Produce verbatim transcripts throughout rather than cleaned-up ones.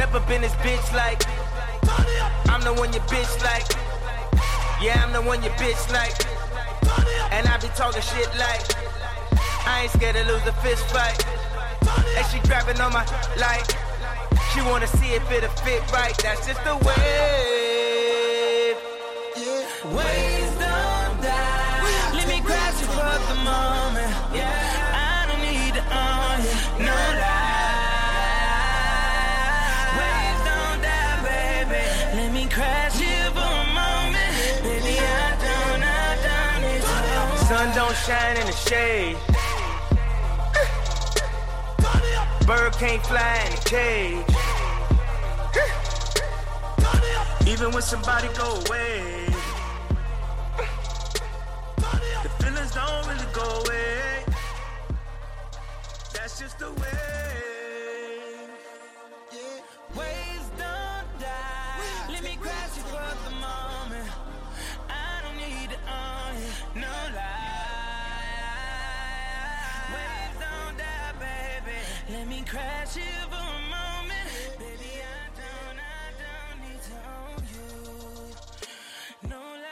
Step up in this bitch like, I'm the one your bitch like. Yeah, I'm the one your bitch like. And I be talking shit like, I ain't scared to lose a fist fight. And she grabbing on my like, she wanna see if it'll fit right. That's just the way. Yeah. Waves don't die. Let me grab you for the moment. Yeah, I don't need to own you, no lie. Waves don't die, baby. Let me crash you for a moment. Baby, I don't, I don't need to. Sun don't shine in the shade. Bird can't fly in a cage. Even when somebody go away, the feelings don't really go away. That's just the way. Yeah. Waves don't die. Let me crash you for the moment. I don't need to own you, no lie. Waves don't die, baby. Let me crash you for a moment. Baby, I don't, I don't need to own you, no lie.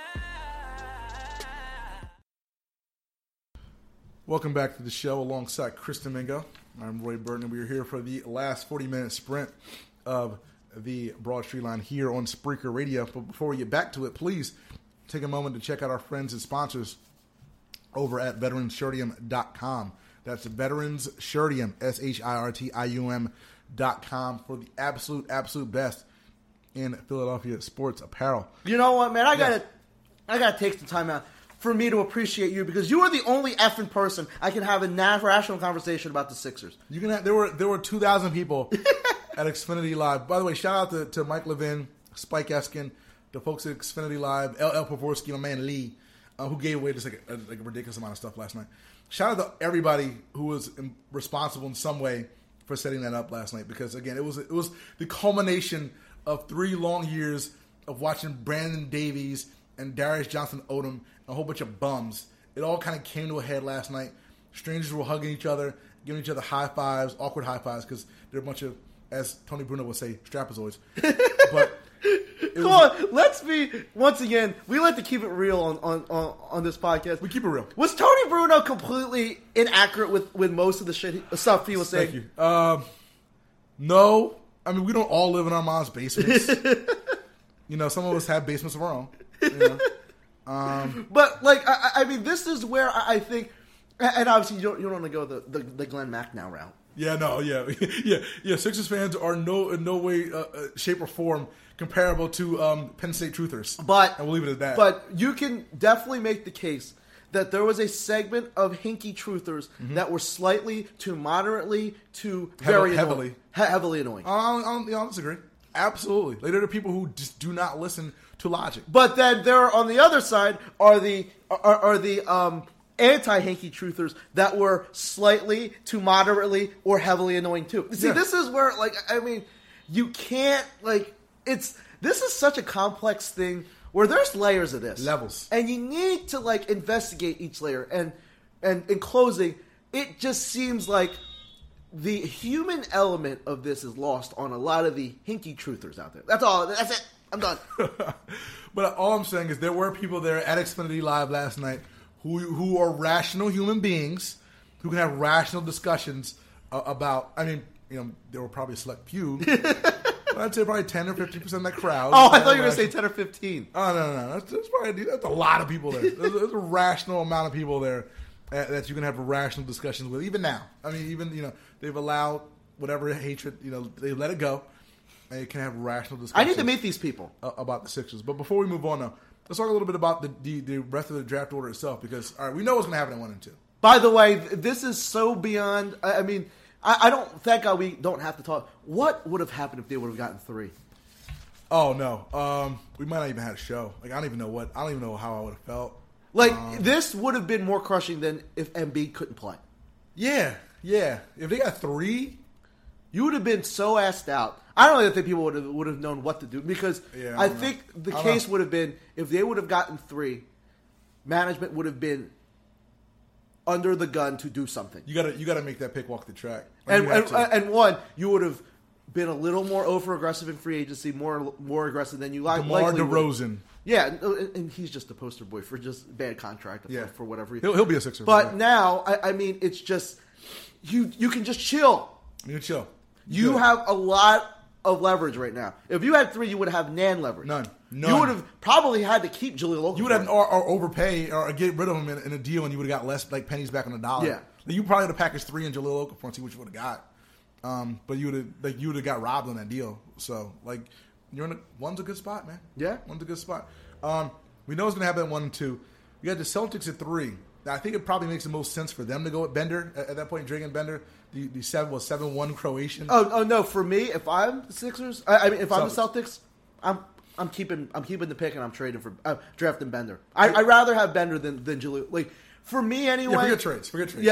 Welcome back to the show alongside Chris Domingo. I'm Roy Burton, and we are here for the last forty-minute sprint of the Broad Street Line here on Spreaker Radio. But before we get back to it, please take a moment to check out our friends and sponsors over at veterans shirtium dot com. That's Veterans Shirtium, S H I R T I U M dot com, for the absolute, absolute best in Philadelphia sports apparel. You know what, man? I Yes. gotta, I gotta take some time out for me to appreciate you, because you are the only effing person I can have a rational conversation about the Sixers. You can have, there were there were two thousand people at Xfinity Live. By the way, shout out to, to Mike Levin, Spike Eskin, the folks at Xfinity Live, L L Pavorsky, my man Lee, uh, who gave away just like a, like a ridiculous amount of stuff last night. Shout out to everybody who was in, responsible in some way for setting that up last night, because again, it was it was the culmination of three long years of watching Brandon Davies and Darius Johnson Odom and a whole bunch of bums. It all kind of came to a head last night. Strangers were hugging each other, giving each other high fives, awkward high fives, because they're a bunch of, as Tony Bruno would say, strapazoids. But Come on, let's be, once again, we like to keep it real on, on, on, on this podcast. We keep it real. Was Tony Bruno completely inaccurate with, with most of the shit, he, the stuff he was saying? Thank you. Um, no. I mean, we don't all live in our mom's basements. You know, some of us have basements of our own. You know? um, But, like, I, I mean, this is where I, I think, and obviously you don't, you don't want to go the, the, the Glenn Macnow route. Yeah, no, yeah, yeah, yeah. Sixers fans are no, in no way, uh, uh, shape, or form comparable to um, Penn State truthers. But and we'll leave it at that. But you can definitely make the case that there was a segment of hinky truthers mm-hmm. that were slightly to moderately to very heavily, annoying, he- heavily annoying. I don't, I, don't, I don't disagree. Absolutely, like, there are people who just do not listen to logic. But then there, on the other side, are the are, are the um, anti-hinky truthers that were slightly to moderately or heavily annoying too. See, Yeah. this is where, like, I mean, you can't, like, it's this is such a complex thing where there's layers of this. Levels. And you need to, like, investigate each layer. And and in closing, it just seems like the human element of this is lost on a lot of the hinky truthers out there. That's all. That's it. I'm done. But all I'm saying is there were people there at Xfinity Live last night who who are rational human beings who can have rational discussions uh, about, I mean, you know, there were probably a select few. I'd say probably ten or fifteen percent of that crowd. Oh, I thought you were going to say ten or fifteen. Oh, no, no, no. That's, that's probably that's a lot of people there. There's, there's a rational amount of people there uh, that you can have a rational discussions with, even now. I mean, even, you know, they've allowed whatever hatred, you know, they let it go. And you can have rational discussions. I need to meet these people. Uh, about the Sixers. But before we move on, though, let's talk a little bit about the, the, the rest of the draft order itself, because, all right, we know what's going to happen at one and two. By the way, this is so beyond, I, I mean, I, I don't, thank God we don't have to talk. What would have happened if they would have gotten three? Oh, no. Um, we might not even have a show. Like, I don't even know what, I don't even know how I would have felt. Like, um, this would have been more crushing than if Embiid couldn't play. Yeah, yeah. If they got three, you would have been so assed out. I don't even think people would have would have known what to do, because yeah, I, I think know. the I case know. would have been if they would have gotten three, management would have been under the gun to do something. You gotta you gotta make that pick walk the track. Like, And you have and, to. and one, you would have been a little more over aggressive in free agency, more more aggressive than you like. DeMar DeRozan. Yeah, and he's just a poster boy for just bad contract yeah. for, for whatever reason. He'll, he'll be a Sixer. But yeah. now, I, I mean, it's just you you can just chill. You can chill. You Good. have a lot of leverage right now. If you had three, you would have nan leverage. None. None. You would have probably had to keep Jahlil Okafor. You would have or, or overpay or get rid of him in, in a deal, and you would have got less like pennies back on the dollar. Yeah. Like, you probably would have packaged three in Jahlil Okafor and see what you would have got. Um, but you would have like you would have got robbed on that deal. So like you're in a, one's a good spot, man. Yeah, one's a good spot. Um, we know it's going to happen at one and two. We got the Celtics at three. Now, I think it probably makes the most sense for them to go with Bender at, at that point. Dragan Bender, the the seven was seven one Croatian. Oh, oh no! For me, if I'm the Sixers, I, I mean, if I'm the Celtics. Celtics, I'm I'm keeping I'm keeping the pick and I'm trading for uh, drafting Bender. I, I'd rather have Bender than than Jahlil. Like for me anyway. Yeah, forget trades. Forget trades. Yeah,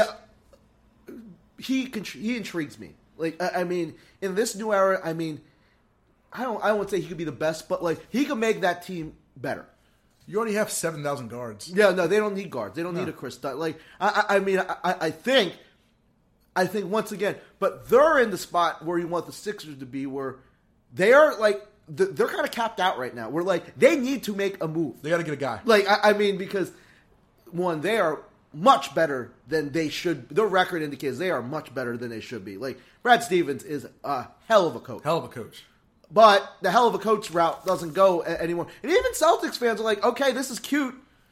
he can, he intrigues me. Like I, I mean, in this new era, I mean, I don't I won't say he could be the best, but like he could make that team better. You already have seven thousand guards. Yeah, no, they don't need guards. They don't No. need a Chris Dunn. Like, I, I I mean, I, I think, I think once again, but they're in the spot where you want the Sixers to be, where they are like they're kind of capped out right now. We're like they need to make a move. They got to get a guy. Like, I, I mean, because one, they are much better than they should. Their record indicates they are much better than they should be. Like, Brad Stevens is a hell of a coach. Hell of a coach. But the hell of a coach route doesn't go a- anymore. And even Celtics fans are like, okay, this is cute.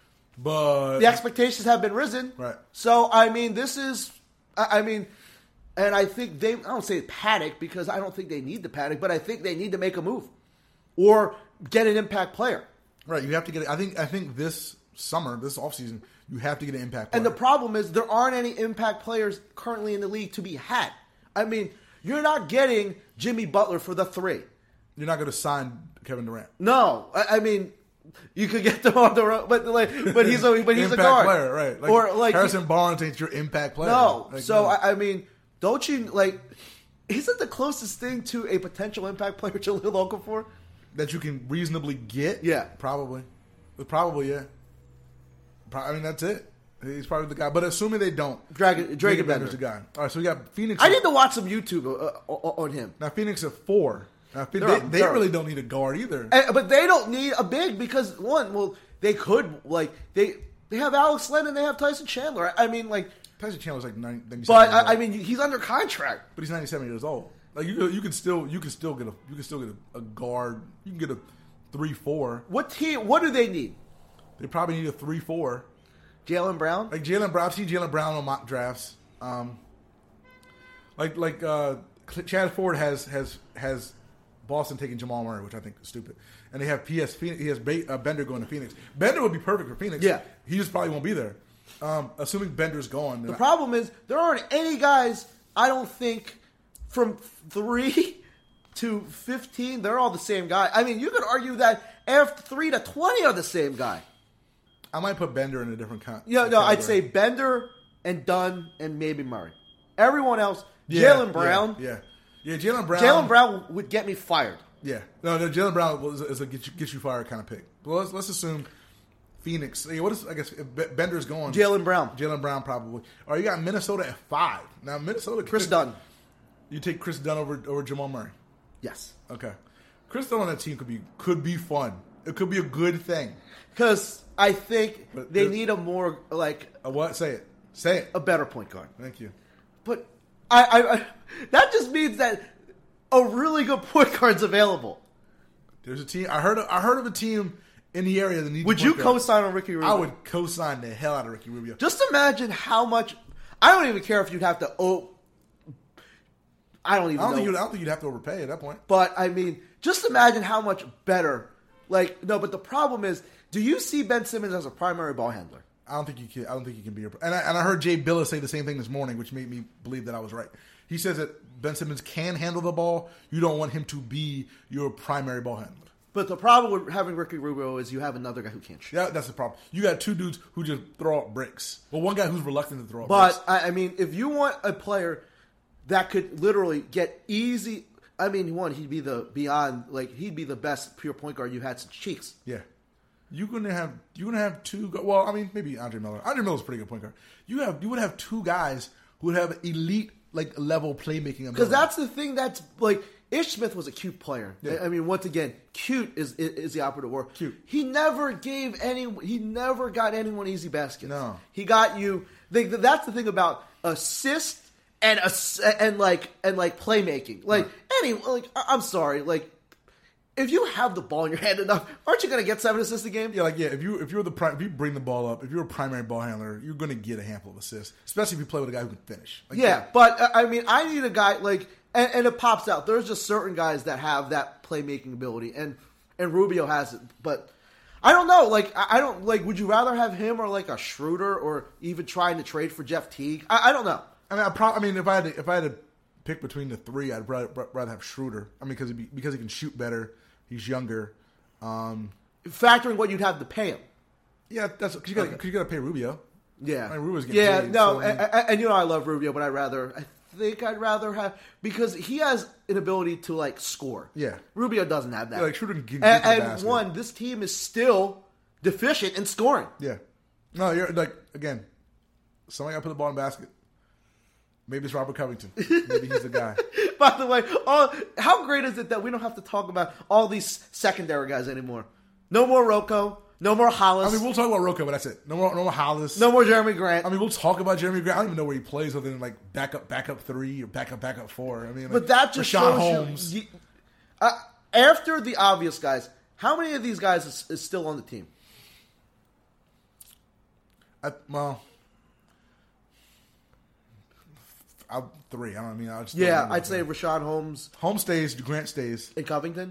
But The expectations have been risen. Right. So, I mean, this is, I I mean, and I think they, I don't say panic because I don't think they need to panic, but I think they need to make a move or get an impact player. right, you have to get. I think. I think this summer, this offseason, you have to get an impact player. And the problem is there aren't any impact players currently in the league to be had. I mean, you're not getting Jimmy Butler for the three. You're not going to sign Kevin Durant. No, I, I mean, you could get them on the road, but like, but he's a but he's impact a guard player, right? Like, or like Harrison Barnes ain't your impact player. no. Like, so no. I, I mean, don't you like? Isn't the closest thing to a potential impact player Jahlil Okafor? that you can reasonably get. Yeah. probably, probably yeah. Pro- I mean, that's it. He's probably the guy. But assuming they don't, Dragon, Dragon Bender. Bender's the guy. All right, so we got Phoenix. I need to watch some YouTube uh, uh, on him. Now Phoenix at four. Now, Phoenix, They're- they, they they're- really don't need a guard either. And, but they don't need a big because one, well, they could like they they have Alex Len and they have Tyson Chandler. I mean, like, Tyson Chandler's like ninety-seven but years I, I old. mean, he's under contract. but he's ninety-seven years old. Like you, you can still, you can still get a, you can still get a, a guard. You can get a three four. What team? What do they need? They probably need a three four. Jaylen Brown. Like Jaylen Brown, I've seen Jaylen Brown on mock drafts. Um, like like uh, Chad Ford has has has Boston taking Jamal Murray, which I think is stupid. And they have P S Phoenix. He has ba- uh, Bender going to Phoenix. Bender would be perfect for Phoenix. Yeah. he just probably won't be there. Um, assuming Bender's gone. The then I- problem is there aren't any guys. I don't think from three to fifteen, they're all the same guy. I mean, you could argue that after three to twenty are the same guy. I might put Bender in a different con- Yeah, no, I'd category. say Bender and Dunn and maybe Murray. Everyone else, Yeah, Jaylen Brown. Yeah, yeah, yeah Jaylen Brown. Jaylen Brown would get me fired. Yeah, no, no. Jaylen Brown is a, is a get you, get you fired kind of pick. Well, let's, let's assume Phoenix. Yeah, what is I guess if B- Bender's going? Jaylen Brown. Jaylen Brown probably. All right, you got Minnesota at five. Now Minnesota. Chris could- Dunn. You take Chris Dunn over over Jamal Murray. Yes. Okay, Chris Dunn on that team could be could be fun. It could be a good thing. Because I think But they the- need a more, like, A what? Say it. Say it. a better point guard. Thank you. But I, I, I that just means that a really good point guard's available. There's a team. I heard. Of, I heard of a team in the area that needs. Would a you point guard. co-sign on Ricky Rubio? I would co-sign the hell out of Ricky Rubio. Just imagine how much. I don't even care if you'd have to. Oh, I don't even I don't know. think you'd, I don't think you'd have to overpay at that point. But I mean, just imagine how much better. Like no, but the problem is, do you see Ben Simmons as a primary ball handler? I don't think you can. I don't think you can be. A, and I, and I heard Jay Billis say the same thing this morning, which made me believe that I was right. He says that Ben Simmons can handle the ball. You don't want him to be your primary ball handler. But the problem with having Ricky Rubio is you have another guy who can't shoot. Yeah, that's the problem. You got two dudes who just throw up bricks. Well, one guy who's reluctant to throw up But bricks. I, I mean, if you want a player that could literally get easy, I mean, one he'd be the beyond like he'd be the best pure point guard you had since Cheeks. Yeah, you're gonna have you're gonna have two. Go- well, I mean, maybe Andre Miller. Andre Miller's a pretty good point guard. You have you would have two guys who would have elite like level playmaking ability. Because that's the thing that's like Ish Smith was a cute player. Yeah. I mean, once again, cute is, is is the operative word. Cute. He never gave any. He never got anyone easy baskets. No. He got you. They, that's the thing about assist and ass, and like and like playmaking. Like Right. any. Like I- I'm sorry. Like if you have the ball in your hand enough, aren't you going to get seven assists a game? Yeah, like yeah, if you if you're the pri- if you bring the ball up, if you're a primary ball handler, you're going to get a handful of assists, especially if you play with a guy who can finish. Like, Yeah, but uh, I mean, I need a guy like, and, and it pops out. There's just certain guys that have that playmaking ability, and and Rubio has it. But I don't know. Like, I, I don't like. Would you rather have him or like a Schroeder, or even trying to trade for Jeff Teague? I, I don't know. I mean, I, pro- I mean, if I had to, if I had to pick between the three, I'd rather, rather have Schroeder. I mean, because he because he can shoot better, he's younger. Um, Factoring what you'd have to pay him. yeah, that's because you got Okay. because you got to pay Rubio. Yeah, I mean, Rubio's getting yeah. paid, no, so, I mean- and, and, and you know I love Rubio, but I'd rather. I think I'd rather have because he has an ability to like score. Yeah. Rubio doesn't have that. Yeah, like Schroeder can get, and, get to the and basket. one, this team is still deficient in scoring. Yeah, no, you're like again, somebody got to put the ball in the basket. Maybe it's Robert Covington. Maybe he's the guy. By the way, all, how great is it that we don't have to talk about all these secondary guys anymore? No more Rocco. No more Hollis. I mean, we'll talk about Rocco, but that's it. No more, no more Hollis. no more Jeremy Grant. I mean, we'll talk about Jeremy Grant. I don't even know where he plays other than like backup, backup three or backup, backup four. I mean, like, but that just Rashawn shows Holmes. you. you uh, after the obvious guys, how many of these guys is, is still on the team? I, well, I, three. I don't I mean. I just Yeah, don't know. I'd say Rashawn Holmes Holmes stays. Grant stays. and Covington.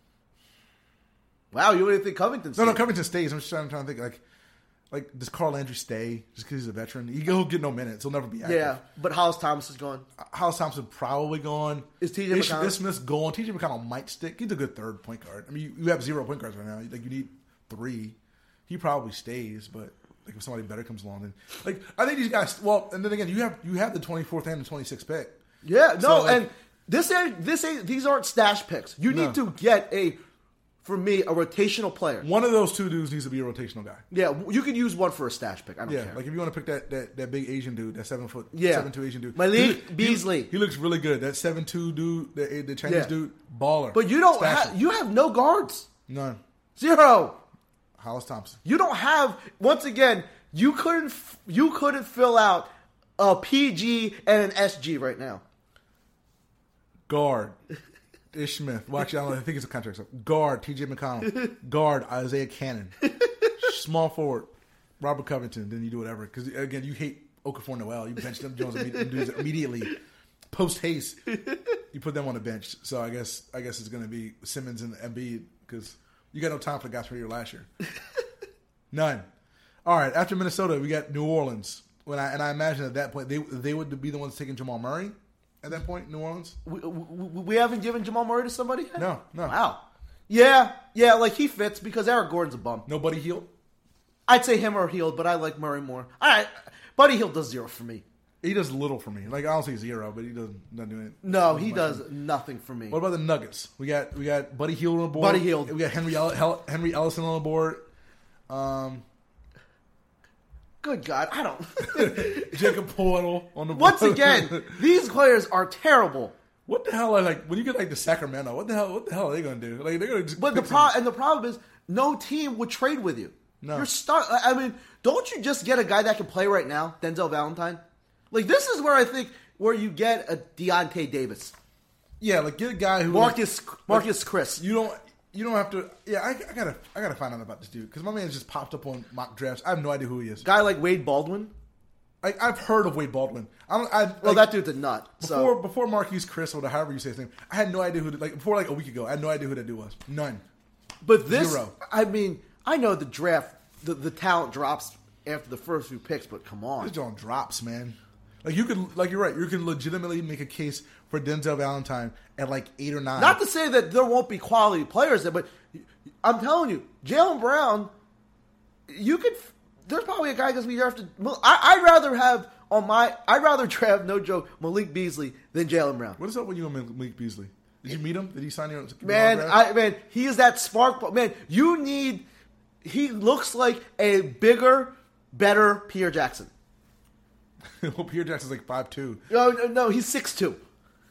Wow, you wouldn't think Covington's No, no, Covington stays. I'm just trying, trying to think like, like does Carl Landry stay just because he's a veteran? He, he'll get no minutes. He'll never be active. Yeah, but Hollis Thomas is gone. House Thompson probably gone. Is T J Ish- McConnell- Smith's gone. T J McConnell might stick. He's a good third point guard. I mean, you, you have zero point guards right now. Like you need three. He probably stays, but like if somebody better comes along, then like I think these guys. Well, and then again, you have you have the twenty-fourth and the twenty-sixth pick. Yeah, no, So, like- and this ain't this ain't these aren't stash picks. You No. need to get a, for me, a rotational player. One of those two dudes needs to be a rotational guy. Yeah, you can use one for a stash pick. I don't Yeah, care. like if you want to pick that, that, that big Asian dude, that seven foot, Yeah. seven two Asian dude, Malik He- Beasley. He, he looks really good. That seven two dude, the, the Chinese Yeah. dude, baller. but you don't Stash have him. you have no guards. None. Zero. Hollis Thompson. You don't have. Once again, you couldn't f- you couldn't fill out a P G and an S G right now. Guard, Ish Smith. Well, actually, I don't know. I think it's a contract. So guard, T J McConnell. Guard, Isaiah Cannon. Small forward, Robert Covington. Then you do whatever. Because, again, you hate Okafor Noel. You bench them Jones immediately. immediately. Post haste, you put them on the bench. So I guess I guess it's going to be Simmons and Embiid because you got no time for the guys from here last year. None. All right, after Minnesota, we got New Orleans. When I And I imagine at that point, they they would be the ones taking Jamal Murray at that point, New Orleans? We, we, we haven't given Jamal Murray to somebody yet? No, no. Wow. Yeah, yeah, like he fits because Eric Gordon's a bum. Nobody healed? I'd say him or Hield, but I like Murray more. All right, Buddy Hield does zero for me. He does little for me. Like, I don't say zero, but he doesn't, doesn't do it. No, he does nothing for me. What about the Nuggets? We got we got Buddy Hield on the board. Buddy Hield. We got Henry El- Hel- Henry Ellison on the board. Um, Good God, I don't. Jacob Portal on the board. Once again, these players are terrible. What the hell are like when you get like the Sacramento? What the hell? What the hell are they going to do? Like they're going to. But the pro- and the problem is, no team would trade with you. No. You're stuck. I mean, don't you just get a guy that can play right now, Denzel Valentine? Like this is where I think where you get a Deontay Davis, Yeah, like get a guy who Marcus like, Marcus Chris. You don't. You don't have to. Yeah, I, I gotta. I gotta find out about this dude because my man just popped up on mock drafts. I have no idea who he is. Guy like Wade Baldwin. Like I've heard of Wade Baldwin. I don't. I, Well, like, that dude's a nut. before So before Marquise Chris or however you say his name. I had no idea who. Like before, like a week ago, I had no idea who that dude was. None. But this, Zero. I mean, I know the draft, the, the talent drops after the first few picks, but come on. This John drops, man. Like you could, like you're right. You can legitimately make a case for Denzel Valentine at like eight or nine. Not to say that there won't be quality players there, but I'm telling you, Jaylen Brown, you could. There's probably a guy that's be drafted. I, I'd rather have on my. I'd rather draft, no joke, Malik Beasley than Jaylen Brown. What is up with you and Malik Beasley? Did you meet him? Did he sign your Man, autograph? I man, he is that spark. Man, you need. He looks like a bigger, better Pierre Jackson. well, Pierre Jackson's like five two. No, no, no he's six two.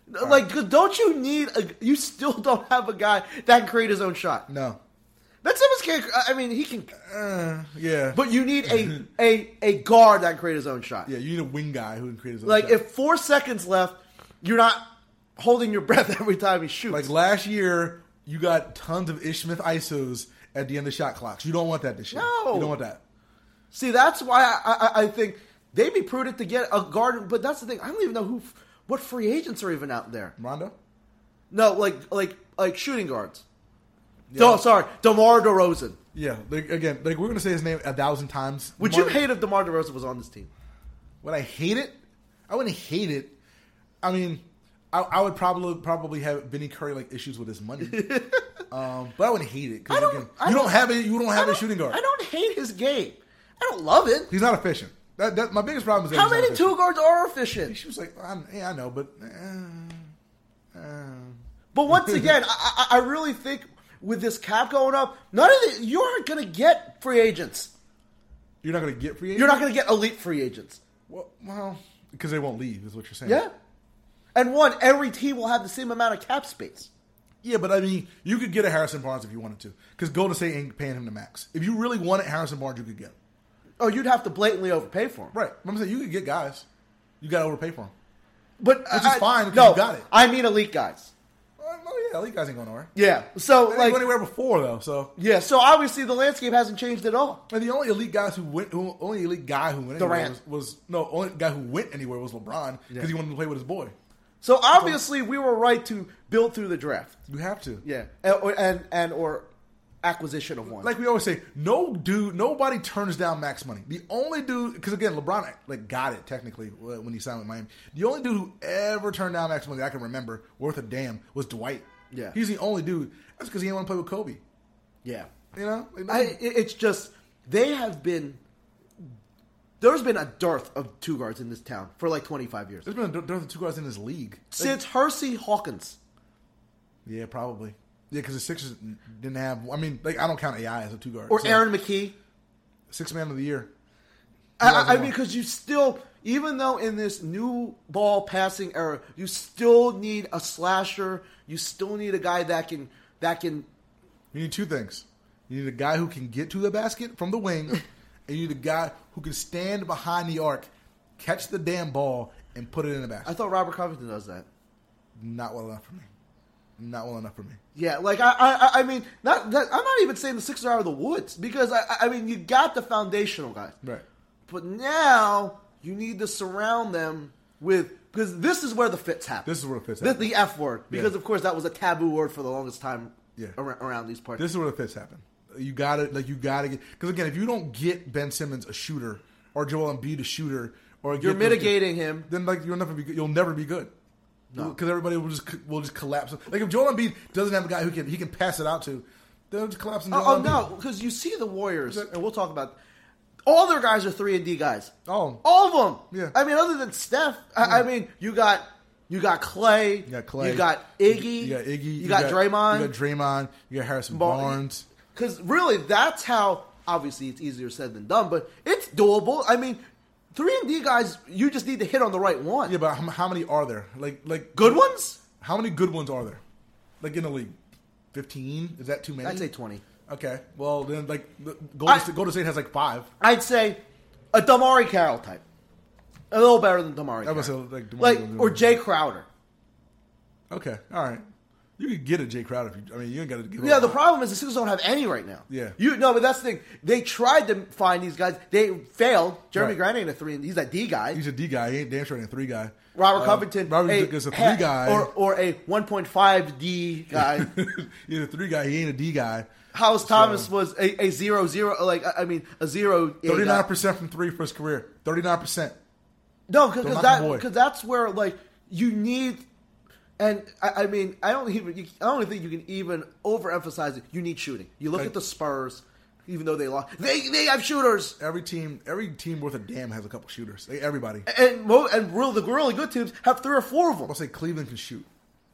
Like, right. Don't you need a, you still don't have a guy that can create his own shot. No. Ben Simmons can't, I mean, he can. Uh, yeah. But you need a, a, a guard that can create his own shot. Yeah, you need a wing guy who can create his own like, shot. Like, if four seconds left, you're not holding your breath every time he shoots. Like, last year, you got tons of Ish Smith I S Os at the end of shot clocks. You don't want that this year. No. You don't want that. See, that's why I, I, I think they'd be prudent to get a guard. But that's the thing. I don't even know who, what free agents are even out there. Rondo? No, like like like shooting guards. Yeah. No, sorry, DeMar DeRozan. Yeah, like, again, like we're gonna say his name a thousand times. Would DeMar, you hate if DeMar DeRozan was on this team? Would I hate it? I wouldn't hate it. I mean, I, I would probably probably have Vinny Curry like issues with his money, um, but I wouldn't hate it because you don't, don't have it. You don't have a shooting guard. I don't hate his game. I don't love it. He's not efficient. That, that my biggest problem is that how many two guards are efficient? She was like, I'm, yeah, I know, but. Uh, uh. But once again, I, I, I really think with this cap going up, none of the, you aren't going to get free agents. You're not going to get free agents? You're not going to get elite free agents. Well, well, because they won't leave, is what you're saying. Yeah. And one, every team will have the same amount of cap space. Yeah, but I mean, you could get a Harrison Barnes if you wanted to. Because Golden State ain't paying him the max. If you really wanted Harrison Barnes, you could get him. Oh, you'd have to blatantly overpay for him. Right. I'm saying you could get guys. You got to overpay for them. But, Which I, is fine because no, you got it. I mean elite guys. Oh, yeah, elite guys ain't going nowhere. Yeah. So, they like. didn't go anywhere before, though, so. Yeah, so obviously the landscape hasn't changed at all. And the only elite guys who went, who, only elite guy who went anywhere Durant. was, was, no, only guy who went anywhere was LeBron because yeah. he wanted to play with his boy. So obviously we were right to build through the draft. You have to. Yeah. And, and, and or acquisition of one. Like we always say, no dude, nobody turns down max money. The only dude, because again, LeBron like got it technically when he signed with Miami. The only dude who ever turned down max money that I can remember worth a damn was Dwight. Yeah. He's the only dude. That's because he didn't want to play with Kobe. Yeah. You know? I, it's just, they have been, there's been a dearth of two guards in this town for like twenty-five years. There's been a dearth of two guards in this league. Since like, Hersey Hawkins. Yeah, probably. Yeah, because the Sixers didn't have, I mean, like I don't count A I as a two guard. Or so. Aaron McKee. Sixth man of the year. I, I mean, because you still, even though in this new ball passing era, you still need a slasher. You still need a guy that can that can. You need two things. You need a guy who can get to the basket from the wing, and you need a guy who can stand behind the arc, catch the damn ball, and put it in the basket. I thought Robert Covington does that. Not well enough for me. Not well enough for me. Yeah, like I, I, I mean, not that, I'm not even saying the Sixers are out of the woods because I, I mean, you got the foundational guys, right? But now you need to surround them with because this is where the fits happen. This is where the fits happen. happen. The, the F word, because yeah. of course that was a taboo word for the longest time. Yeah. around, around these parts. This is where the fits happen. You got to like you got to get because again, if you don't get Ben Simmons a shooter or Joel Embiid a shooter, or you're mitigating those, him, then like you'll never be you'll never be good. No, because everybody will just will just collapse. Like if Joel Embiid doesn't have a guy who can he can pass it out to, they'll just collapse. In Joel oh, oh Embiid. no, because you see the Warriors, and we'll talk about all their guys are three and D guys. Oh, all of them. Yeah, I mean, other than Steph, yeah. I, I mean, you got you got Clay, you got Clay, you got Iggy, you got Iggy, you, you got, got Draymond, you got Draymond, you got Harrison Bar- Barnes. Because really, that's how. Obviously, it's easier said than done, but it's doable. I mean. Three and D guys, you just need to hit on the right one. Yeah, but how, how many are there? Like, like good ones? How many good ones are there? Like in the league, fifteen? Is that too many? I'd say twenty. Okay, well then, like Golden, I, State, Golden State has like five. I'd say a Damari Carroll type, a little better than Damari. I would say like, like or Jay Crowder. Okay, all right. You could get a Jay Crowder if you. I mean, you ain't got to give. Yeah, up. the problem is the Sixers don't have any right now. Yeah, you no, but that's the thing. They tried to find these guys. They failed. Jeremy right. Grant ain't a three. He's a D guy. He's a D guy. He ain't damn sure ain't a three guy. Robert uh, Covington, Robert a, is a three guy, or or a one point five D guy. He's a three guy. He ain't a D guy. House so, Thomas was a, a zero zero. Like I mean, a zero. Thirty nine percent from three for his career. Thirty nine percent. No, because that because that's where like you need. And I, I mean, I don't even. I don't think you can even overemphasize it. You need shooting. You look like, at the Spurs, even though they lost, they they have shooters. Every team, every team worth a damn has a couple shooters. Like, everybody. And and real the really good teams have three or four of them. I'll say Cleveland can shoot.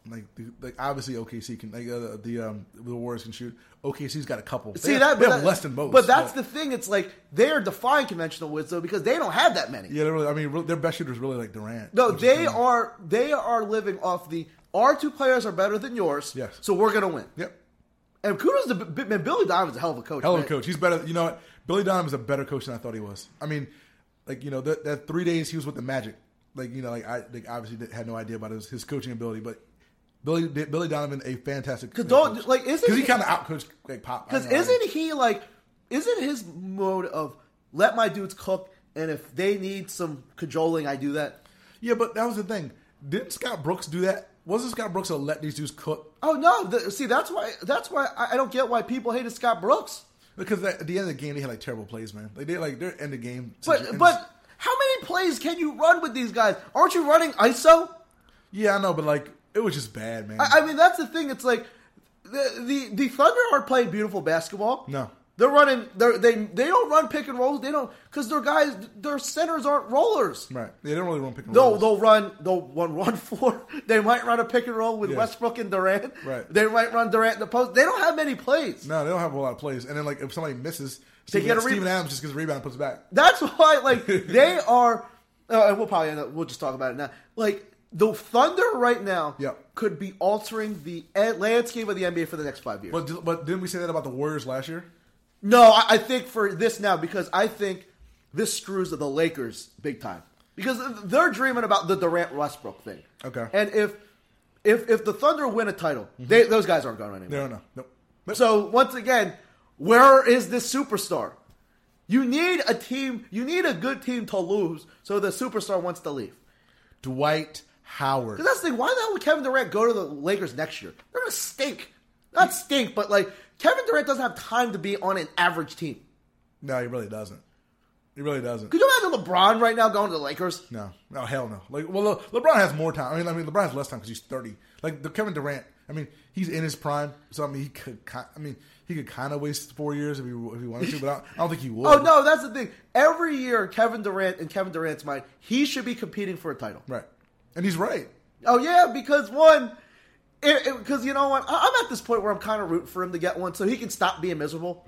Like, the, like obviously O K C can, like uh, the um, the Warriors can shoot. O K C's got a couple. See they that? have, they but have that, less than most. But that's but, the thing. It's like they are defying conventional wisdom because they don't have that many. Yeah, really, I mean, their best shooter is really like Durant. No, they are they are living off the our two players are better than yours. Yes. So we're gonna win. Yep. And kudos to man, Billy Donovan's a hell of a coach. Hell of man. a coach. He's better. You know what? Billy Donovan's a better coach than I thought he was. I mean, like you know that, that three days he was with the Magic. Like you know, like I like, obviously had no idea about his, his coaching ability, but. Billy Billy Donovan, a fantastic Cause don't, like isn't because he, he kind of outcoached like Pop. Because isn't he like isn't his mode of let my dudes cook and if they need some cajoling, I do that. Yeah, but that was the thing. Didn't Scott Brooks do that? Wasn't Scott Brooks to let these dudes cook? Oh no! The, see, that's why that's why I, I don't get why people hated Scott Brooks. Because at the end of the game, they had like terrible plays, man. Like they like they're end of game. But but how many plays can you run with these guys? Aren't you running I S O? Yeah, I know, but like. It was just bad, man. I, I mean, that's the thing. It's like the, the the Thunder aren't playing beautiful basketball. No, they're running. They're, they they don't run pick and rolls. They don't because their guys, their centers aren't rollers. Right. They don't really run pick and they'll, rolls. They'll run. They'll run run four. They might run a pick and roll with yeah. Westbrook and Durant. Right. They might run Durant in the post. They don't have many plays. No, they don't have a whole lot of plays. And then like if somebody misses, they Steven, get a re- Steven Adams just gets a rebound and puts it back. That's why, like they are. Uh, and we'll probably end up. We'll just talk about it now. Like. The Thunder right now yep. could be altering the landscape of the N B A for the next five years. But, but didn't we say that about the Warriors last year? No, I, I think for this now, because I think this screws the Lakers big time. Because they're dreaming about the Durant-Westbrook thing. Okay. And if if if the Thunder win a title, mm-hmm. they, those guys aren't going anywhere. No, no, no. Nope. So, once again, where is this superstar? You need a team, you need a good team to lose so the superstar wants to leave. Dwight Howard. Because that's the thing. Why the hell would Kevin Durant go to the Lakers next year? They're going to stink. Not stink, but like Kevin Durant doesn't have time to be on an average team. No, he really doesn't. He really doesn't. Could you imagine LeBron right now going to the Lakers? No, no, hell no. Like, well, Le- LeBron has more time. I mean, I mean, LeBron has less time because he's thirty. Like the Kevin Durant. I mean, he's in his prime, so I mean, he could. I mean, he could kind of waste four years if he if he wanted to, but I don't, I don't think he would. Oh no, that's the thing. Every year, Kevin Durant in Kevin Durant's mind, he should be competing for a title. Right. And he's right. Oh, yeah, because one, because you know what? I'm at this point where I'm kind of rooting for him to get one so he can stop being miserable.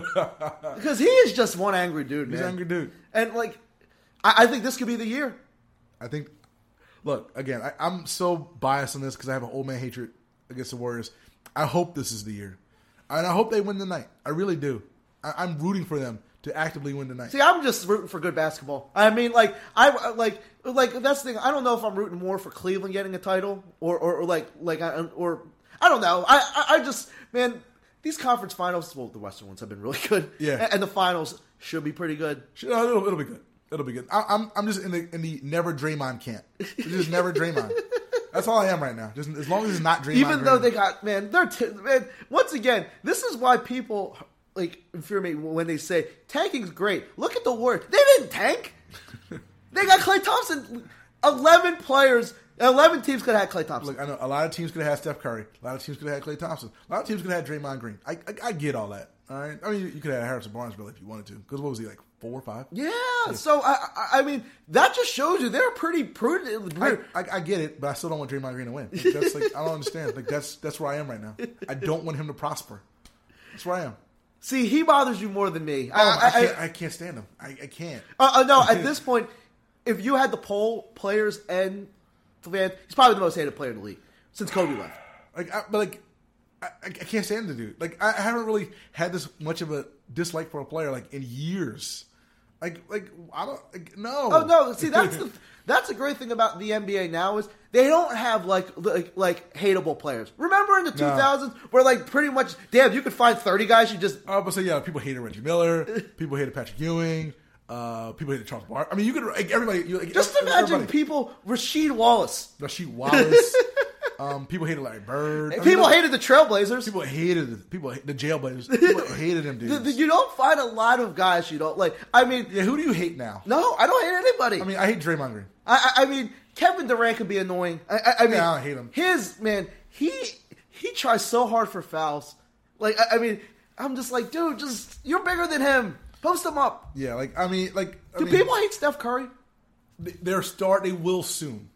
Because he is just one angry dude, man. He's an angry dude. And, like, I, I think this could be the year. I think, look, again, I, I'm so biased on this because I have an old man hatred against the Warriors. I hope this is the year. And I hope they win tonight. I really do. I, I'm rooting for them to actively win tonight. See, I'm just rooting for good basketball. I mean, like, I like, like that's the thing. I don't know if I'm rooting more for Cleveland getting a title or, or, or like, like, I, or I don't know. I, I, I just, man, these conference finals, well, the Western ones have been really good. Yeah, and, and the finals should be pretty good. Should, it'll, it'll be good. It'll be good. I, I'm, I'm just in the in the never Draymond camp. It's just never Draymond. That's all I am right now. Just as long as it's not Draymond. Even though Draymond. they got, man, they're t- man. Once again, this is why people. Like, fear me when they say tanking's great. Look at the Warriors. They didn't tank. They got Klay Thompson. Eleven players, eleven teams could have had Klay Thompson. Look, I know a lot of teams could have had Steph Curry. A lot of teams could have had Klay Thompson. A lot of teams could have had Draymond Green. I, I, I get all that. All right. I mean, you, you could have had Harrison Barnes really if you wanted to. Because what was he like, four or five? Yeah. yeah. So I, I, I mean, that just shows you they're pretty prudent. I, I, I get it, but I still don't want Draymond Green to win. Like, that's like I don't understand. Like that's that's where I am right now. I don't want him to prosper. That's where I am. See, he bothers you more than me. Oh, I, I, I, can't, I can't stand him. I, I can't. Uh, uh, no, at this point, if you had to poll players and fans, he's probably the most hated player in the league since Kobe left. Like, I, but like, I, I can't stand the dude. Like, I, I haven't really had this much of a dislike for a player like in years. Like, like I don't. Like, no. Oh no. See, that's the that's the great thing about the N B A now is they don't have like like like hateable players. Remember in the two thousands where like pretty much damn you could find thirty guys you just. Oh, but so yeah, people hated Reggie Miller. People hated Patrick Ewing. Uh, people hated Charles Barkley. I mean, you could like everybody. You, like, just everybody. imagine people. Rasheed Wallace. Rasheed Wallace. Um, people hated Larry Bird. I mean, people hated the Trailblazers. People hated the people the Jailblazers. People hated them dudes. You don't find a lot of guys you don't like. I mean, yeah, who do you hate now? No, I don't hate anybody. I mean, I hate Draymond Green. I, I, I mean, Kevin Durant could be annoying. I, I, I mean, yeah, I don't hate him. His man, he he tries so hard for fouls. Like, I, I mean, I'm just like, dude, just you're bigger than him. Post him up. Yeah, like I mean, like I do mean, people hate Steph Curry? They're start. They will soon.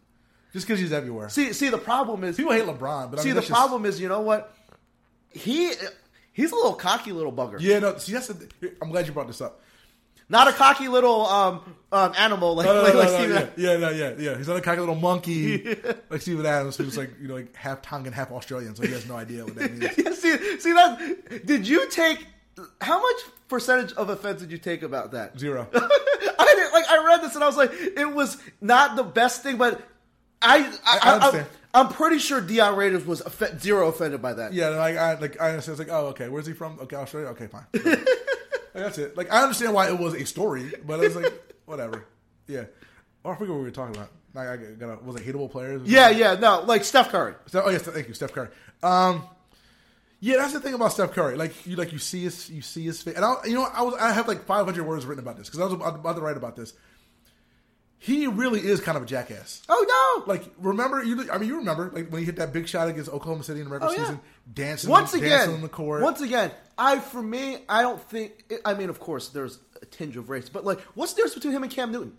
Just because he's everywhere. See, see, the problem is people hate LeBron, but I see, mean, the that's problem just, is, you know what? He he's a little cocky little bugger. Yeah, no. See, that's. The, I'm glad you brought this up. Not a cocky little um, um, animal like No, no, like, no, like no, Steven. yeah, yeah, no, yeah, yeah. He's not a cocky little monkey like Steven Adams, who's like you know like half Tongan, half Australian, so he has no idea what that means. Yeah, see, see that? Did you take how much percentage of offense did you take about that? Zero. I didn't like. I read this and I was like, it was not the best thing, but I I, I understand. I'm, I'm pretty sure Deion Raiders was off- zero offended by that. Yeah, like I like I understand. It's like, oh, okay, where's he from? Okay, Australia. Okay, fine. Like, that's it. Like I understand why it was a story, but it was like whatever. Yeah. Oh, I forget what we were talking about. Like, I got a, was it hateable players? Yeah, yeah, no, like Steph Curry. So, oh yes, thank you, Steph Curry. Um, yeah, that's the thing about Steph Curry. Like you, like you see his, you see his face, and I, you know, I was, I have like five hundred words written about this because I was about to write about this. He really is kind of a jackass. Oh no! Like remember, you, I mean, you remember like when he hit that big shot against Oklahoma City in the regular Oh, yeah. season, dancing, Once dancing again, on the court. once again, I for me, I don't think. I mean, of course, there's a tinge of race, but like, what's the difference between him and Cam Newton?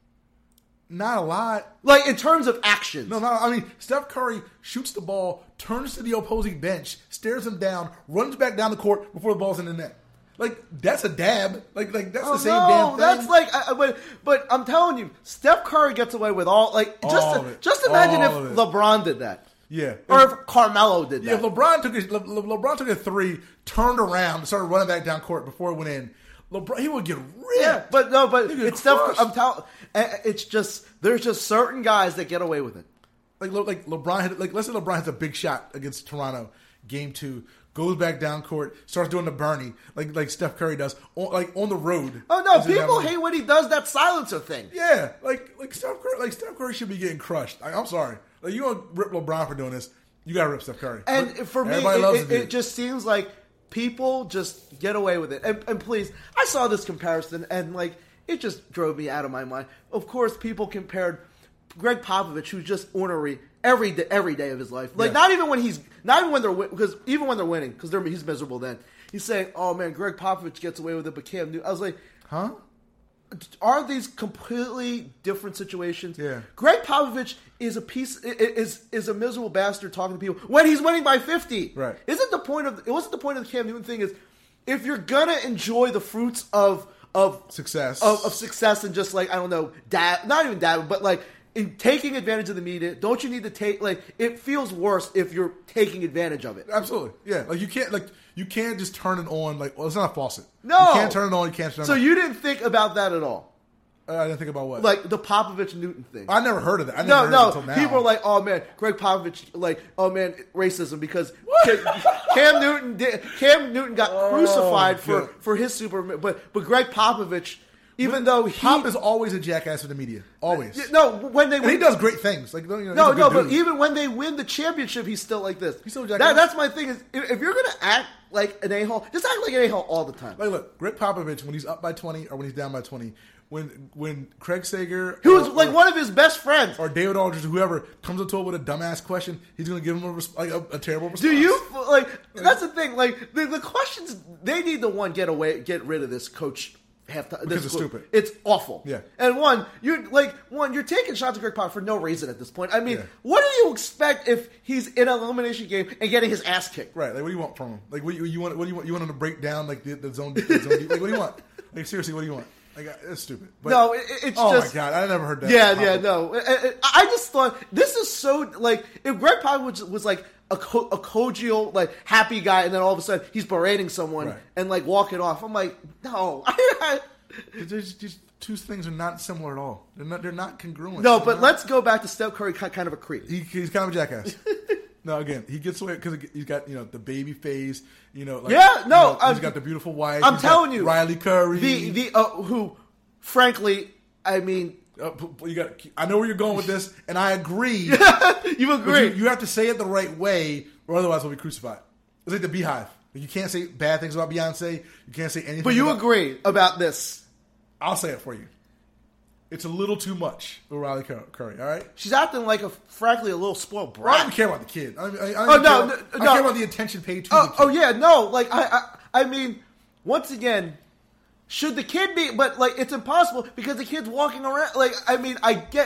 Not a lot. Like in terms of actions. No, no. I mean, Steph Curry shoots the ball, turns to the opposing bench, stares him down, runs back down the court before the ball's in the net. Like that's a dab. Like, like that's Oh, the same no, damn thing. that's like, I, I- but, but I'm telling you, Steph Curry gets away with all. Like, just All of it. just imagine All of if it. LeBron did that, yeah. or if Carmelo did Yeah, that. if LeBron took a, Le, Le, LeBron took a three, turned around, started running back down court before it went in. LeBron, he would get ripped. Yeah, but no, but He get it's Steph. crushed. I'm telling. It's just there's just certain guys that get away with it. Like, Le- like LeBron, hit, like let's say LeBron hits a big shot against Toronto, game two, goes back down court, starts doing the Bernie, like like Steph Curry does, on, like on the road. Oh no, Is it people that- hate when he does that silencer thing. Yeah, like like Steph Curry, like Steph Curry should be getting crushed. Like, I'm sorry, like you gonna rip LeBron for doing this? You gotta rip Steph Curry. And But for me, everybody it, loves it, the dude. it just seems like people just get away with it. And, and please, I saw this comparison, and like it just drove me out of my mind. Of course, people compared Greg Popovich, who's just ornery every day, every day of his life. Like Yeah. not even when he's not even when they're win- because even when they're winning, because they're he's miserable. Then he's saying, "Oh man, Greg Popovich gets away with it, but Cam Newton." I was like, huh? are these completely different situations? Yeah. Greg Popovich is a piece i- i- is is a miserable bastard talking to people when he's winning by fifty. Right. Isn't the point of it wasn't the point of the Cam Newton thing is if you're gonna enjoy the fruits of of Success. of, of success and just like I don't know dab not even dab but like in taking advantage of the media, don't you need to take like it feels worse if you're taking advantage of it. Absolutely, yeah. Like you can't like you can't just turn it on. Like well, it's not a faucet. No. you can't turn it on. You can't turn it So on. you didn't think about that at all, Uh, I didn't think about what. like the Popovich Newton thing. I never heard of that. I never No, heard of it no. until now. People are like, "Oh man, Greg Popovich, like, oh man, racism because Cam, Cam Newton did, Cam Newton got Oh, crucified for, good. for his super, but but Greg Popovich, even though he Pop is always a jackass for the media. Always. Yeah, no when they And he win, does great things. Like you know, he's no a good no, but dude. even when they win the championship, he's still like this. He's still a that, jackass. That's my thing is if, if you're gonna act like an a hole, just act like an a hole all the time. Like, look, Greg Popovich, when he's up by twenty or when he's down by twenty, when when Craig Sager, He was or, like or, one of his best friends. or David Aldridge, or whoever comes up to him with a dumbass question, he's going to give him a, res- like a, a terrible response. Do you like? That's the thing. Like the, the questions, they need to one get away, get rid of this coach. Half time Because it's stupid. It's awful. Yeah. And one, you're like one, you're taking shots at Greg Popovich for no reason at this point. I mean, Yeah. what do you expect if he's in an elimination game and getting his ass kicked? Right? Like, what do you want from him? Like, what do you, you want? What do you want? You want him to break down like the, the zone? The zone like, what do you want? Like, seriously, what do you want? Like, it's stupid. But, No, it, it's oh just. my god, I never heard that. Yeah, from yeah, Popovich. no. I, I I just thought this is so like if Greg Popovich was, was like a, co- a cordial, like happy guy, and then all of a sudden he's berating someone Right. and like walking off. I'm like, no. There's just two things are not similar at all. They're not. They're not congruent. No, They're but not- let's go back to Steph Curry, ki- kind of a creep. He, he's kind of a jackass. No, again, he gets away because he's got you know the baby face. You know, like, Yeah, no, you know, I'm- he's got the beautiful wife. I'm he's got telling you, Riley Curry. The the uh, who, frankly, I mean, Uh, p- p- you got. I know where you're going with this, and I agree. you But agree. You, you have to say it the right way, or otherwise we'll be crucified. It's like the Beehive. Like, you can't say bad things about Beyonce. You can't say anything. but you about, agree about this. I'll say it for you. It's a little too much with Riley Cur- Curry. All right. She's acting like a, frankly, a little spoiled Well, I don't brat. care about the kid. I, I, I don't Oh, even no, care, no, about- I no. care about the attention paid to Oh, the kid. oh yeah, no. Like I, I, I mean, once again, should the kid be? But like, it's impossible because the kid's walking around. Like, I mean, I get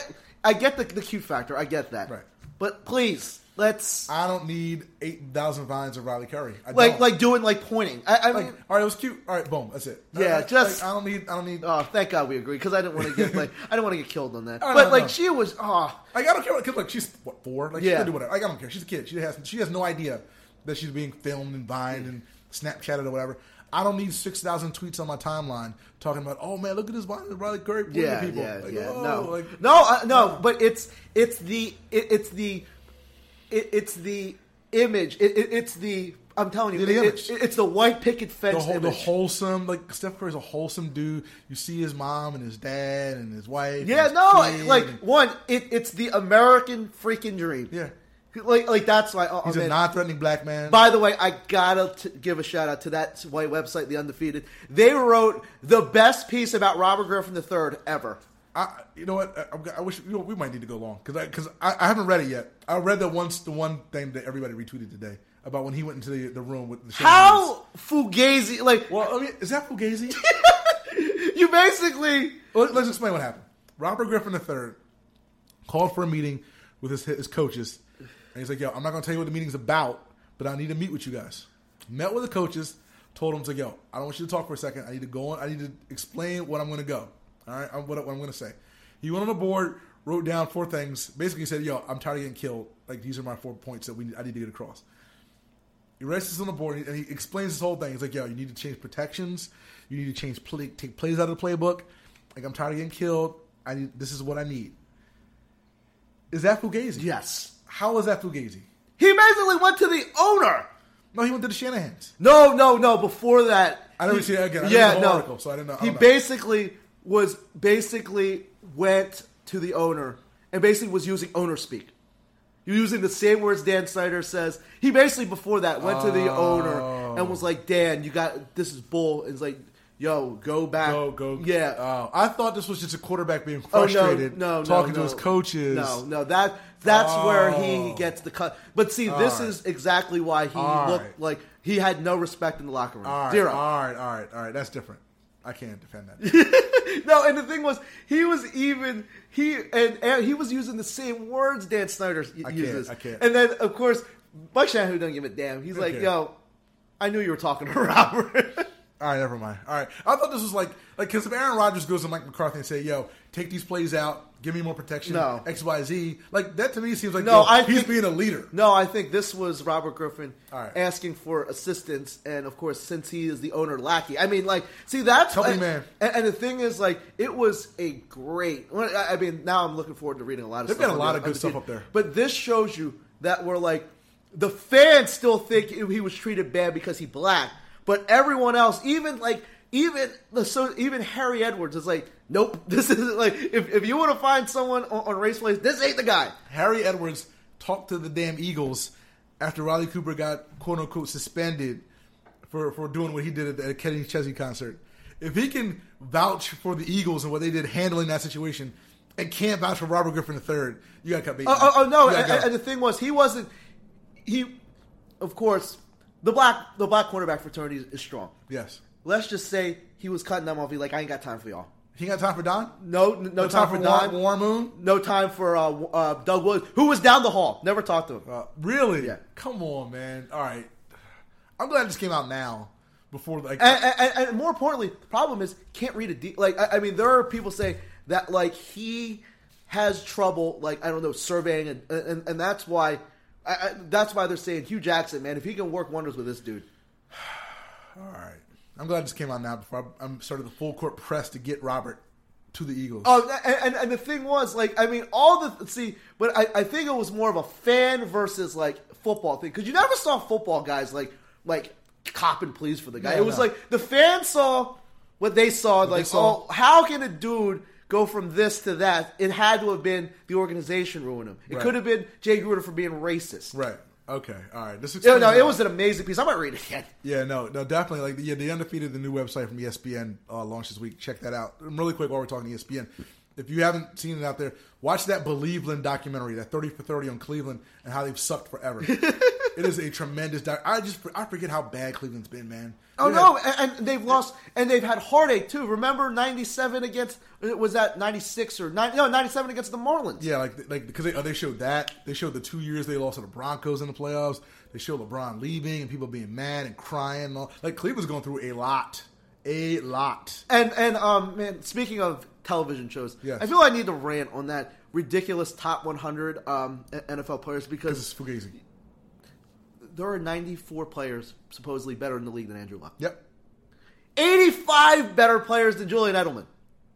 I get the the cute factor. I get that. Right. But please, let's I don't need eight thousand vines of Riley Curry. I like don't. like doing like pointing. I, I Like, mean, all right, it was cute. All right, boom, that's it. Yeah, Like, just- like, I don't need. I don't need. oh, thank God we agree because I didn't want to get like I didn't want to get killed on that. Oh, but no, like no. she was, oh, Like, I don't care. Because like she's what four? Like she Yeah. can do whatever. Like I don't care. She's a kid. She has. She has no idea that she's being filmed and vined and Snapchatted or whatever. I don't need six thousand tweets on my timeline talking about, oh man, look at this Vine of Riley Curry. pointing yeah, at people. yeah, Like, yeah. oh, no, like, no, uh, no. But it's it's the it, it's the it, it's the image. It, it, it's the I'm telling you, The it, image. it, it's the white picket fence the, whole, the image. wholesome, like Steph Curry's a wholesome dude. You see his mom and his dad and his wife. yeah, and his no, kid like and- one, it, it's the American freaking dream. yeah, like like that's why. Oh, he's man. a non-threatening black man. By the way, I gotta t- give a shout out to that white website, The Undefeated. They wrote the best piece about Robert Griffin the third ever. I, you know what? I, I wish you know, we might need to go long because I, cause I, I haven't read it yet. I read the once the one thing that everybody retweeted today about when he went into the, the room with the How fugazi, like, Well, I mean, is that fugazi? you basically, Well, let's explain what happened. Robert Griffin the third called for a meeting with his his coaches, and he's like, "Yo, I'm not going to tell you what the meeting's about, but I need to meet with you guys." Met with the coaches, told them to "Yo, I don't want you to talk for a second. I need to go on. I need to explain what I'm going to go. All right, what, what I'm going to say." He went on the board, wrote down four things. Basically, said, "Yo, I'm tired of getting killed. Like these are my four points that we I need to get across." He writes this on the board and he explains this whole thing. He's like, "Yo, you need to change protections. You need to change play, take plays out of the playbook. Like I'm tired of getting killed. I need. This is what I need." Is that fugazi? yes. How is that fugazi? He basically went to the owner. No, he went to the Shanahans. No, no, no. Before that, I never he- see that again. I yeah, read the whole no. article, so I didn't know- I He don't know. basically was basically went to the owner and basically was using owner speak. You're using the same words Dan Snyder says. He basically before that went to the Oh. owner and was like, "Dan, you got this is bull." And it's like, "Yo, go back, Go, go. yeah." Oh, I thought this was just a quarterback being Oh, no, frustrated, no, no, talking no. to his coaches. No, no, that that's where he Oh. gets the cut. But see, this right. is exactly why he All looked right. like he had no respect in the locker room. All right, Zero. all right, all right, all right. That's different. I can't defend that. No, and the thing was, he was even he and, and he was using the same words Dan Snyder I can't, uses. I can't. And then of course, Mike Shanahan don't give a damn. He's like, Okay. "Yo, I knew you were talking to Robert." All right, never mind. All right, I thought this was like like because if Aaron Rodgers goes to Mike McCarthy and say, "Yo, take these plays out, give me more protection," No. X, Y, Z, like that to me seems like No, yo, I he's think- being a leader. No, I think this was Robert Griffin All right. asking for assistance, and of course, since he is the owner lackey, I mean, like, see, that's Company and, man. And, and the thing is, like, it was a great. well, I I mean, now I'm looking forward to reading a lot of. They've stuff got a on lot the- of on good the stuff team. up there. But this shows you that we're like, the fans still think he was treated bad because he black, but everyone else, even like. Even the so even Harry Edwards is like, nope. This is like if, if you want to find someone on, on race plays, this ain't the guy. Harry Edwards talked to the damn Eagles after Riley Cooper got quote unquote suspended for, for doing what he did at the Kenny Chesney concert. If he can vouch for the Eagles and what they did handling that situation, and can't vouch for Robert Griffin the third, you got to cut bait. Oh, oh, oh no! You And, gotta go. and the thing was, he wasn't. He, of course, the black the black cornerback fraternity is, is strong. Yes. Let's just say he was cutting them off. He like, I ain't got time for y'all. He got time for Don? No, no, No time, for Don. War, War Moon? No time for uh, uh, Doug Williams, who was down the hall. Never talked to him. Uh, really? Yeah. Come on, man. All right. I'm glad this came out now. Before, like, And, and, and more importantly, the problem is can't read a de- like. I, I mean, there are people saying that like he has trouble, like I don't know, surveying, and and, and that's why. I, I, that's why they're saying Hugh Jackson, man, if he can work wonders with this dude. all right. I'm glad this came out now before I, I'm started the full court press to get Robert to the Eagles. Oh, and, and, and the thing was, like, I mean, all the see, but I, I think it was more of a fan versus like football thing because you never saw football guys like like copping pleas for the guy. No, it was no. like the fans saw what they saw, like, they saw. oh, how can a dude go from this to that? It had to have been the organization ruining him. It Right. could have been Jay Gruden for being racist. Right. Okay. All right. This Yeah, explains no, a it lot. was an amazing piece. I might read it again. Yeah, no, no, definitely. Like, yeah, the Undefeated, the new website from E S P N uh, launched this week. Check that out. And really quick, while we're talking E S P N, if you haven't seen it out there, watch that Believeland documentary, that thirty for thirty on Cleveland and how they've sucked forever. It is a tremendous. Doc- I just I forget how bad Cleveland's been, man. Oh They no, had- and, and they've lost, and they've had heartache too. Remember ninety-seven against was that ninety-six or nine, no ninety-seven against the Marlins? Yeah, like like because they, oh, they showed that they showed the two years they lost to the Broncos in the playoffs. They showed LeBron leaving and people being mad and crying. And all. Like Cleveland's going through a lot, a lot. And and um man, speaking of television shows, Yes. I feel I need to rant on that ridiculous top one hundred um, N F L players Because because it's fugazi. there are ninety-four players supposedly better in the league than Andrew Luck. Yep, eighty-five better players than Julian Edelman.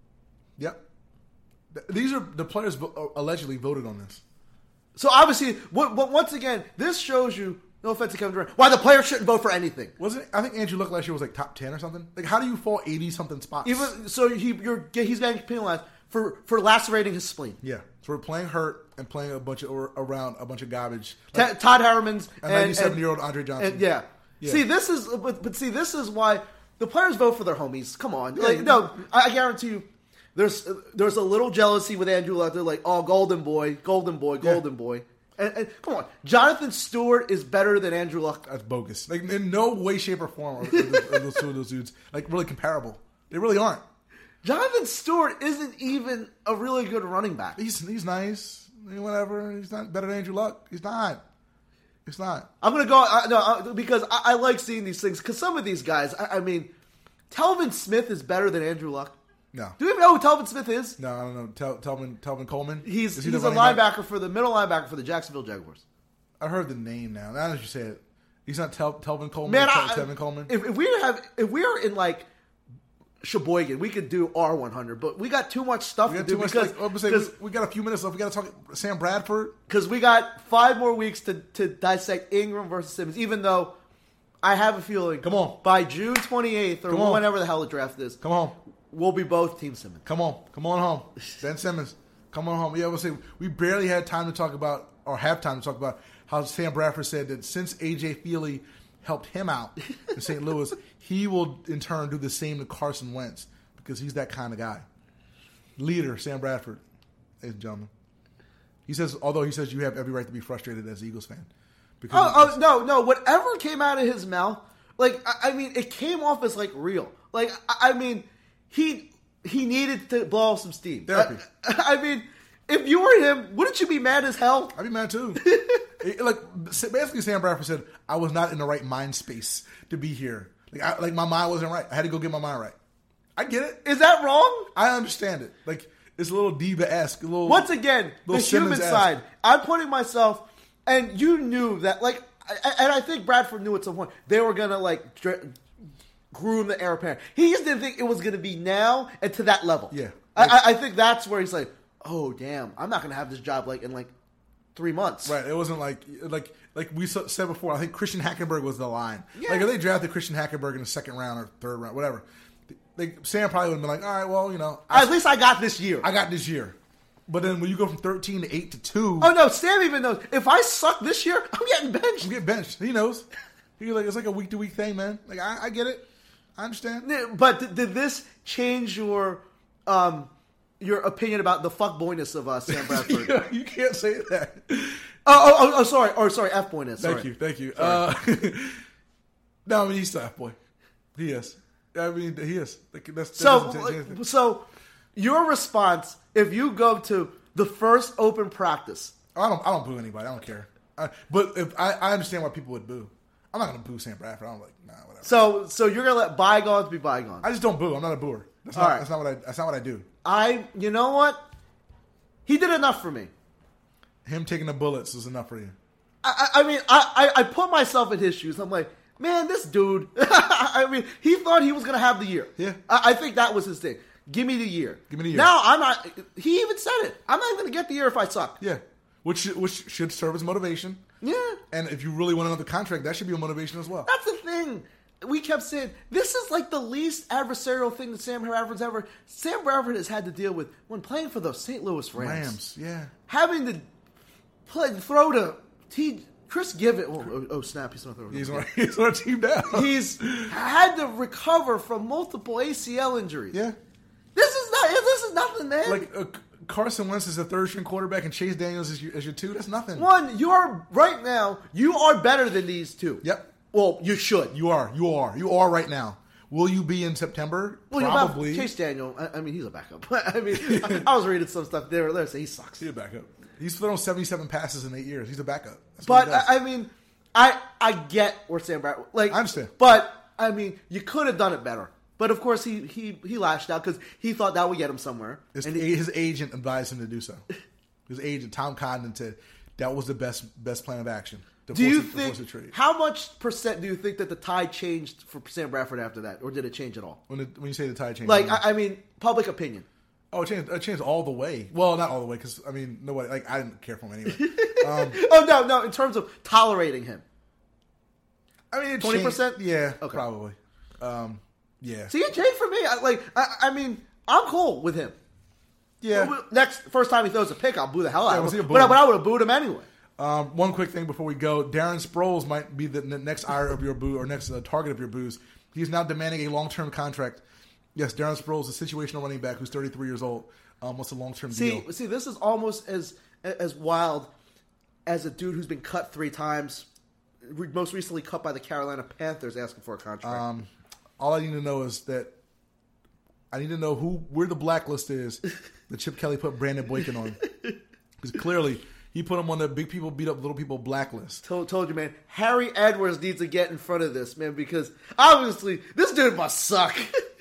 yep. Th- These are the players vo- allegedly voted on this. So obviously, what, what, once again, this shows you, no offense to Kevin Durant, why the players shouldn't vote for anything. Wasn't it? I think Andrew Luck last year was like top ten or something. Like, how do you fall eighty something spots? Even so, he you're he's getting penalized for, for lacerating his spleen. yeah, so we're playing hurt and playing a bunch of or around a bunch of garbage. Ta- Todd Harriman's A and ninety-seven-year-old Andre Johnson. And, yeah. Yeah. See, this is but, but see, this is why the players vote for their homies. Come on, like, no, I, I guarantee you, there's there's a little jealousy with Andrew Luck. They're like, oh, golden boy, golden boy, golden Yeah. boy. And, and come on, Jonathan Stewart is better than Andrew Luck. That's bogus. Like in no way, shape, or form are, are those, are those two of those dudes like really comparable. They really aren't. Jonathan Stewart isn't even a really good running back. He's he's nice. Whatever. He's not better than Andrew Luck. He's not. He's not. I'm gonna go uh, no uh, because I, I like seeing these things because some of these guys, I, I mean, Telvin Smith is better than Andrew Luck. No. Do you even know who Telvin Smith is? No, I don't know. Tel, Telvin Telvin Coleman. He's Is he he's the a running back? linebacker for the middle linebacker for the Jacksonville Jaguars. I heard the name now. Now that you say it, he's not Tel, Telvin Coleman. Man, Tel, I, Tevin Coleman. If, if we have, if we are in like Sheboygan, we could do R one hundred, but we got too much stuff we to got do too much. because Like, I'm gonna say, because we, we got a few minutes left. We got to talk Sam Bradford. because we got five more weeks to to dissect Ingram versus Simmons. Even though I have a feeling, Come on. by June twenty-eighth or Come on. whenever the hell the draft is, Come on. we'll be both Team Simmons. Come on, come on home, Ben Simmons. Come on home. Yeah, we'll say we barely had time to talk about, or have time to talk about how Sam Bradford said that since A J Feely helped him out in Saint Louis, he will in turn do the same to Carson Wentz because he's that kind of guy. Leader Sam Bradford, ladies and gentlemen. He says, although he says you have every right to be frustrated as an Eagles fan. Because Oh, oh no, no! Whatever came out of his mouth, like I, I mean, it came off as like real. Like I, I mean, he he needed to blow off some steam. Therapy. I, I mean, if you were him, wouldn't you be mad as hell? I'd be mad too. It- like basically, Sam Bradford said, "I was not in the right mind space to be here. Like, I, like my mind wasn't right. I had to go get my mind right." I get it. Is that wrong? I understand it. Like it's a little diva-esque. A little. Once again, the Little human Simmons-esque. side. I'm putting myself, and you knew that, like, I- and I think Bradford knew at some point they were gonna like dr- groom the heir apparent. He just didn't think it was gonna be now and to that level. Yeah. I, I, I think that's where he's like, oh damn, I'm not gonna have this job like in like three months. Right. It wasn't like like like we s- said before. I think Christian Hackenberg was the line. Yeah. Like if they drafted Christian Hackenberg in the second round or third round, whatever. Like Sam probably would have been like, all right, well, you know, I, At least I got this year. I got this year. But then when you go from thirteen to eight to two, oh no, Sam even knows if I suck this year, I'm getting benched. you get benched. He knows. He's like, it's like a week to week thing, man. Like I, I get it. I understand. But did, did this change your um your opinion about the fuckboyness of uh, Sam Bradford? Yeah, you can't say that. Oh, oh, oh, oh, sorry. Or sorry, F boyness. Thank you, thank you. Uh, no, I mean he's still F boy. He is. I mean he is. Like, that's, that So, doesn't change anything. so your response if you go to the first open practice? I don't. I don't boo anybody. I don't care. I, but if I, I understand why people would boo. I'm not gonna boo Sam Bradford. I'm like, nah, whatever. So, so you're gonna let bygones be bygones. I just don't boo. I'm not a booer. That's All not. right. That's not what I. That's not what I do. I, you know what? He did enough for me. Him taking the bullets is enough for you. I, I I mean, I, I, I put myself in his shoes. I'm like, man, this dude. I mean, he thought he was going to have the year. Yeah. I, I think that was his thing. Give me the year. Give me the year. Now I'm not. He even said it. I'm not even going to get the year if I suck. Yeah, which which should serve as motivation. Yeah. And if you really want another contract, that should be a motivation as well. That's the thing. We kept saying this is like the least adversarial thing that Sam Bradford's ever. Sam Bradford has had to deal with when playing for the Saint Louis Rams. Rams, yeah. Having to play, throw to T. Chris Given. Oh, oh, oh snap! He's not throwing. He's on, he's on our team now. He's had to recover from multiple A C L injuries. yeah. This is not. This is nothing, man. Like uh, Carson Wentz is a third string quarterback and Chase Daniels is your, is your two, that's nothing. One, you are right now. You are better than these two. Yep. Well, you should. You are. You are. You are right now. Will you be in September? Well, Probably. Chase Daniel. I, I mean, he's a backup. I mean, I, I was reading some stuff there. There, say he sucks. He's a backup. He's thrown seventy-seven passes in eight years. He's a backup. That's but I, I mean, I I get where Sam Bradford. Like, I understand. But I mean, you could have done it better. But of course, he he he lashed out because he thought that would get him somewhere. His, and he, his agent advised him to do so. His agent, Tom Condon, said that was the best best plan of action. Do you think how much percent do you think that the tide changed for Sam Bradford after that, or did it change at all? When, it, when you say the tide changed, like I, I mean, public opinion. Oh, it changed. It changed all the way. Well, not all the way because I mean, nobody like I didn't care for him anyway. Um, oh no, no. In terms of tolerating him, I mean, twenty percent. Yeah, okay. probably. Um, yeah. See, it changed for me. I, like, I, I mean, I'm cool with him. Yeah. Next, first time he throws a pick, I'll boo the hell out yeah, of we'll him. But, but I would have booed him anyway. Um, one quick thing before we go. Darren Sproles might be the next ire of your boo or next uh, target of your boos. He's now demanding a long-term contract. Yes, Darren Sproles, a situational running back who's thirty-three years old. Um, what's a long-term see, deal? See, this is almost as as wild as a dude who's been cut three times, most recently cut by the Carolina Panthers, asking for a contract. Um, all I need to know is that I need to know who where the blacklist is that Chip Kelly put Brandon Boykin on. Because clearly he put him on the big people beat up little people blacklist. Told, told you, man. Harry Edwards needs to get in front of this, man, because obviously this dude must suck.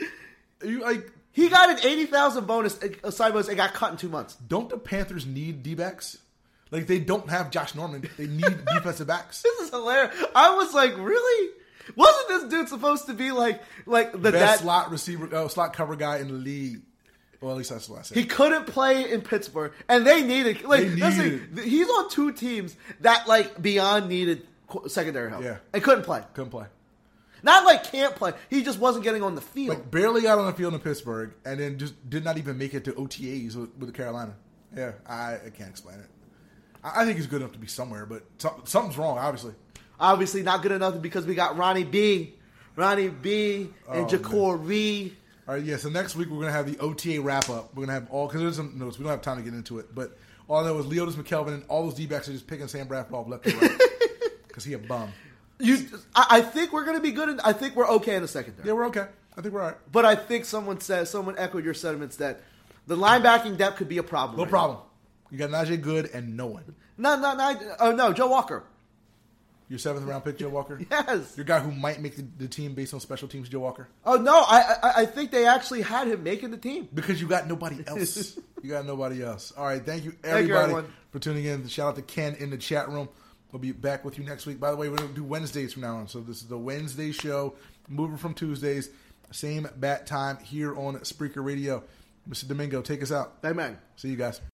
you like He got an eighty thousand bonus, a side bonus, and got cut in two months. Don't the Panthers need D-backs? Like, they don't have Josh Norman. They need defensive backs. This is hilarious. I was like, really? Wasn't this dude supposed to be like like the best that, slot receiver, uh, slot cover guy in the league? Well, at least that's what I said. He couldn't play in Pittsburgh, and they needed like They that's needed like, he's on two teams that like beyond needed secondary help. Yeah, and couldn't play. Couldn't play. Not like can't play. He just wasn't getting on the field. Like barely got on the field in Pittsburgh, and then just did not even make it to O T As with, with Carolina. Yeah, I, I can't explain it. I, I think he's good enough to be somewhere, but some, something's wrong, obviously. Obviously not good enough because we got Ronnie B, Ronnie B, and oh, Jacory. All right, yeah. So next week we're gonna have the O T A wrap up. We're gonna have all because there's some notes. We don't have time to get into it, but all I know is Leotis McKelvin and all those D-backs are just picking Sam Bradford off left and right because he a bum. You, I, I think we're going to be good. In, I think we're okay in the secondary. Yeah, we're okay. I think we're all right. But I think someone said, someone echoed your sentiments that the linebacking depth could be a problem. No right problem. Now. You got Najee Good and no one. No, no, no. Oh no, Joe Walker. Your seventh round pick, Joe Walker. Yes. Your guy who might make the, the team based on special teams, Joe Walker. Oh no, I, I I think they actually had him making the team because you got nobody else. You got nobody else. All right, thank you everybody thank you, for tuning in. Shout out to Ken in the chat room. We'll be back with you next week. By the way, we're going to do Wednesdays from now on. So this is the Wednesday show, moving from Tuesdays. Same bat time here on Spreaker Radio. Mister Domingo, take us out. Amen. See you guys.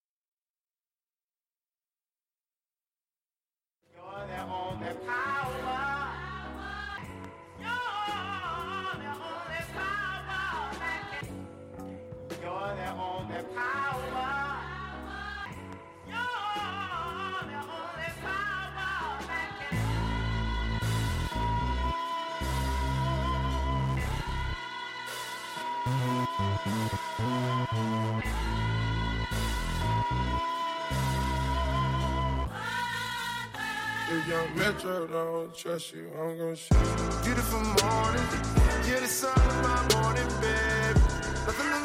If young Metro don't trust you, I'm gonna shoot you. Beautiful morning, you're the sun of my morning, babe. Nothing to